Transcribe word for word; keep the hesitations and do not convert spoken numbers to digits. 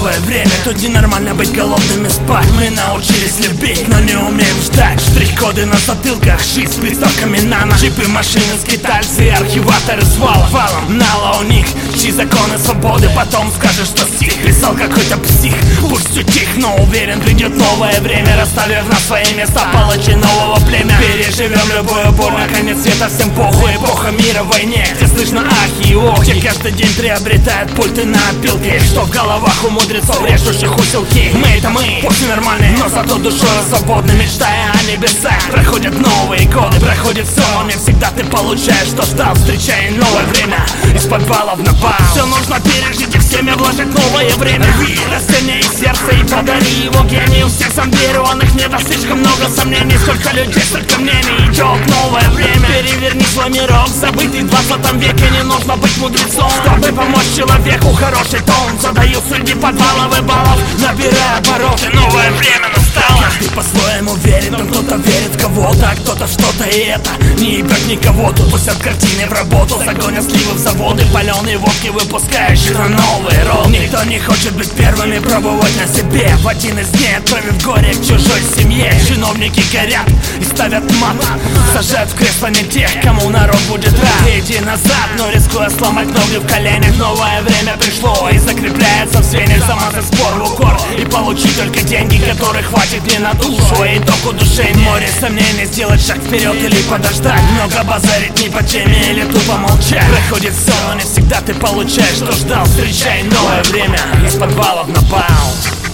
новое время. Тут ненормально быть голодным и спать. Мы научились любить, но не умеем ждать. Штрих-коды на затылках, шит с приставками нано. Джипы, машины, скитальцы, архиваторы с валом. Валом, нало у них, чьи законы свободы. Потом скажешь, что стих писал какой-то псих. Пусть утих, но уверен, придет новое время, расставив на свои места палачи нового племя. Переживем любую боль, на конец света всем похуй. Эпоха мира в войне, где слышно ахи и охи. Где каждый день приобретает пульты на опилке. Что в головах у мудрецов, режущих усилки. Мы это мы, после нормальные, но зато душой свободны. Мечтая о небесах, проходят новые годы. Проходит все, но не всегда ты получаешь, что ждал. Встречая новое время, из подвалов на бал. Все нужно пережить и в семя вложить новое время. Растение их сердца и подари его гению. Всех сам верю, он их не даст, слишком много сомнений. Сколько людей, столько мнений, идет новое время. Переверни свой мирок, забытый в двадцатом веке. Не нужно быть мудрецом, чтобы помочь человеку. Хороший тон задаю среди подвалов и баллов, набирая обороты. Новое время настало. Каждый по-своему верит, но кто-то верит в кого-то, а кто-то в что-то, и это не ебет никого. Тут пустят картины в работу, загонят сливы в заводы, паленые водки выпускающие на новый род. Никто не хочет быть первыми, пробовать на себе. В один из дней отправив горе к чужой семье. Чиновники горят и ставят мат, сажают в кресло не тех, кому народ будет рад. Иди назад, но рискуя сломать ноги в коленях. Новое время пришло и закрепляется в звеньях. Замазать спор в укор и получить только деньги, которых хватит мне на душу. И итог удушения, море сомнений, сделать шаг вперед или подождать. Много базарить не по теме или тупо молчать. Проходит все, но не всегда ты получаешь, что ждал. Встречай новое время из подвалов на бал.